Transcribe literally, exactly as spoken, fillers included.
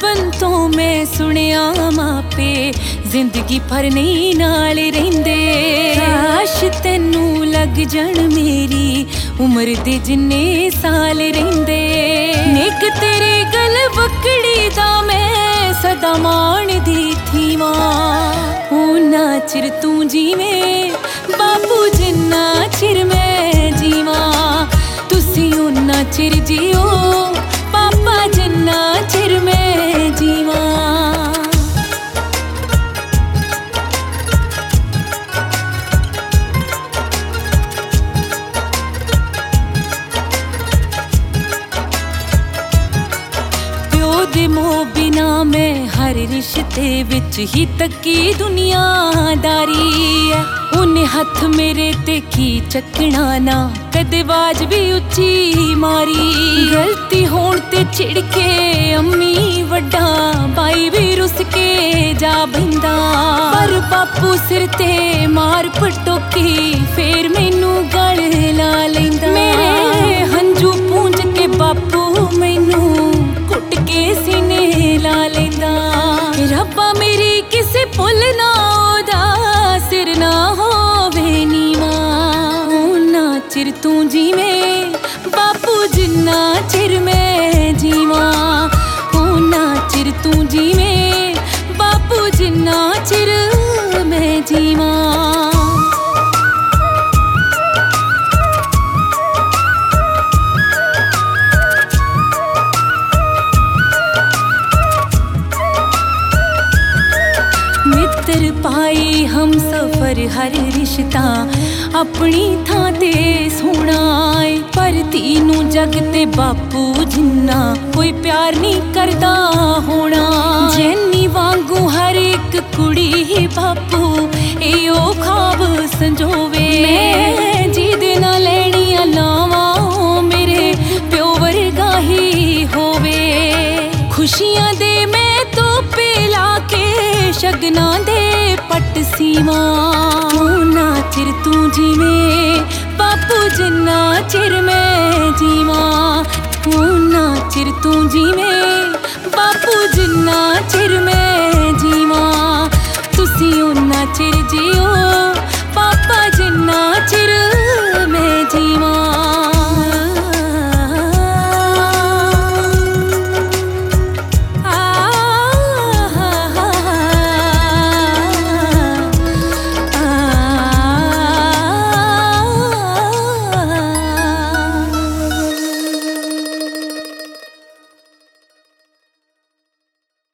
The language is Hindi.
बचपन तो मैं सुनिया मापे जिंदगी भर नहीं नाल रहिंदे। काश तैनू लग जाण मेरी उम्र दे जिन्ने साल रहिंदे। नेक तेरे गल वकड़ी दा मैं सदा माणदी थी मां। उन्ना चिर तू जीवें बापू जिन्ना चिर मैं जीवां। तुसी उन्ना चिर जियो पापा जिन्ना चिर मैं जीवां। दे मोह बिना मैं हर रिश्ते विच ही तकी दुनियादारी है। उन्हें हथ मेरे ते की चकना ना कदे आवाज भी उच्ची मारी। गलती होण ते चिड़के अम्मी वड्डा भाई भी रुस के जा बहिंदा। पर बापू सिर ते मार पटोकी फेर मैनू गल ला लैंदा। मेरे हंजू पूंज के बापू मैनू कुट के सीने ला लैंदा। रब्बा मेरी किसे भुल ना ओदा सिर ना होवे नीवां। उन्ना चिर तू जीवें बापू जिन्ना चिर मैं जीवां। उन्ना चिर तू जीवें बापू जिन्ना चिर मैं जीवां। मित्र पाई हम सफर हर रिश्ता अपनी थां ते सोहना है। पर तीनू जग ते बापू जिन्ना कोई प्यार नहीं करदा होना। जैनी वांगू हर एक कुड़ी ही बापू एओ ख्वाब संजोवे। मैं जिहदे नाल लैणियां लावां मेरे प्यो वर्गा ही होवे। खुशियां दे मैं तो पिला के शगना दे पट सीवा। उन्ना चिर तू जीवें बापू जिन्ना चिर मैं जीवां। उन्ना चिर तू जीवें बापू जिन्ना